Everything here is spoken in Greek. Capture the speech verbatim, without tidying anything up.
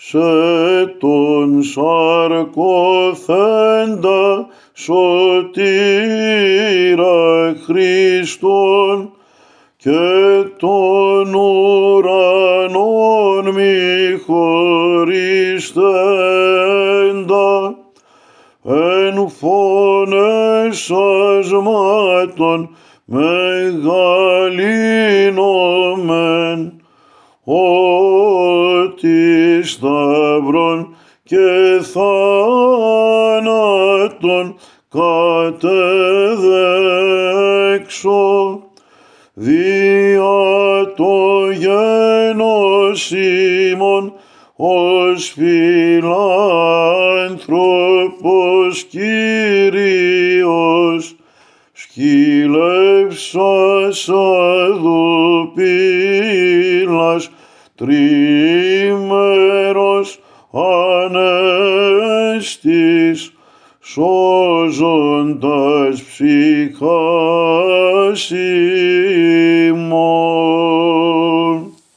σε τον σαρκωθέντα σωτήρα Χριστόν και των ουρανών μη χωριστέντα, εν φωνές ασμάτων μεγαλύνομεν, ότι σταυρών και θάνατον κατεδέξω, δια το γένος ημών ως φιλάνθρωπος Κύριος, σκύλευσας αδοπήλας τρίμερος ανέστης, σώζοντας ψυχάς